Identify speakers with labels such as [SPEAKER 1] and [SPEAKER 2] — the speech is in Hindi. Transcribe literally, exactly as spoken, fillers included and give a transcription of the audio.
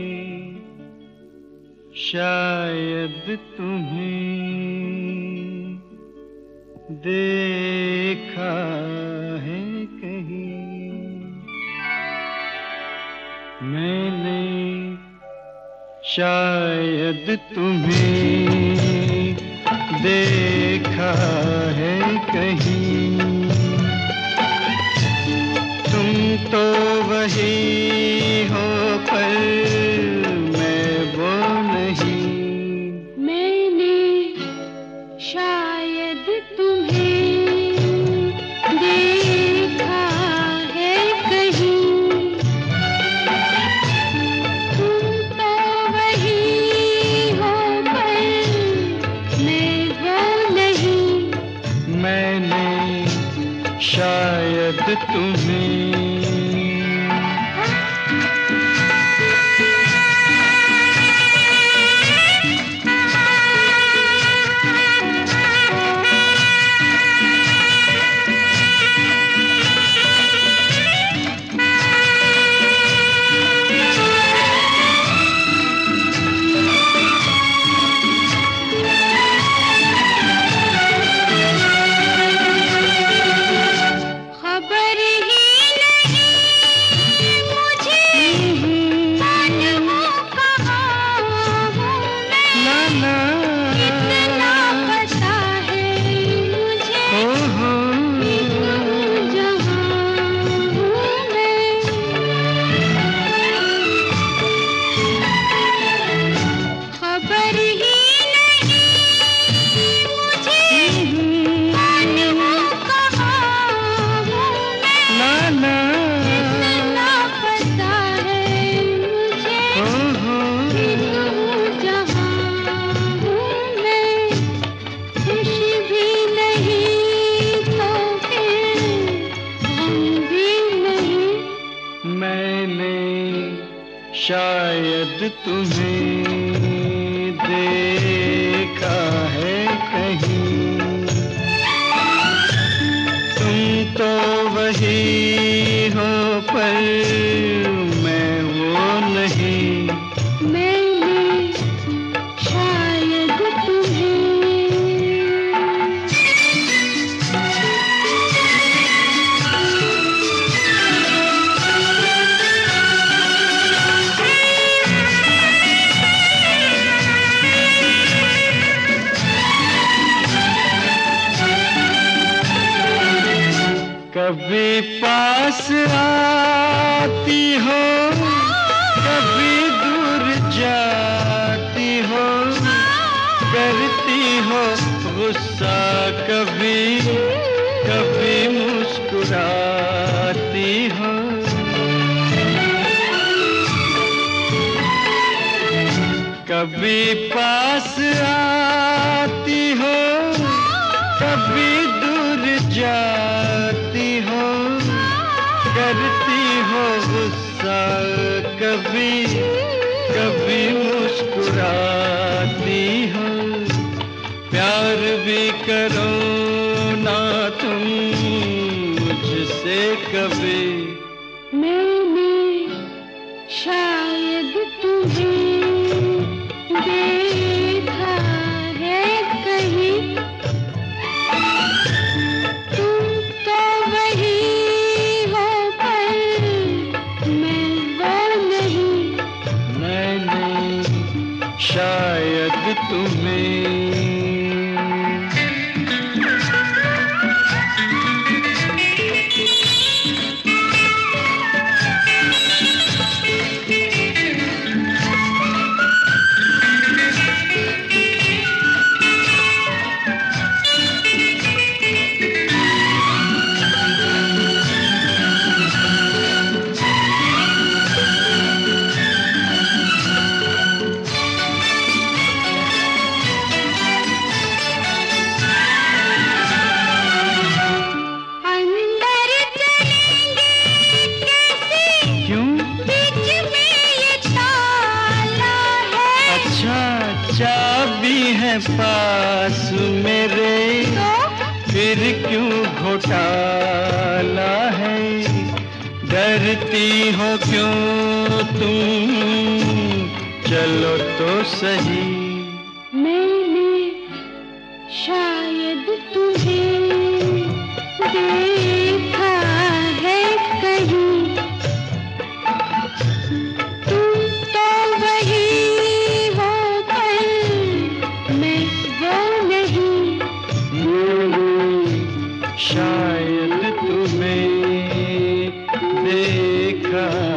[SPEAKER 1] शायद तुम्हें देखा है कहीं मैंने, शायद तुम्हें देखा है कहीं। तुम तो वही हो पर मैं वो नहीं।
[SPEAKER 2] मैंने शायद तुम्हें देखा है कहीं। तुम तो वही हो पर मैं वो नहीं।
[SPEAKER 1] मैंने शायद तुम्हें शायद तुम्हें देखा है कहीं। तुम तो वही हो पर मैं वो नहीं।
[SPEAKER 2] मैंने शायद तुम्हें
[SPEAKER 1] कभी पास आती हो, कभी दूर जाती हो, करती हो गुस्सा कभी कभी मुस्कुराती हो। कभी पास आती हो, कभी दूर जाती हो, करती हो गुस्सा कभी कभी मुस्कुराती हो। प्यार भी करो ना तुम मुझसे कभी।
[SPEAKER 2] मैंने शायद तुम्हें देखा है कहीं। तुम तो वही हो पर मैं वो नहीं।
[SPEAKER 1] मैंने शायद तुम्हें चाबी है पास मेरे, फिर क्यों घोटाला है। डरती हो क्यों तुम चलो तो सही।
[SPEAKER 2] मैंने शायद तुम्हें देखा है कहीं, तुम तो वही हो पर मैं वो नहीं।
[SPEAKER 1] शायद तुम्हें देखा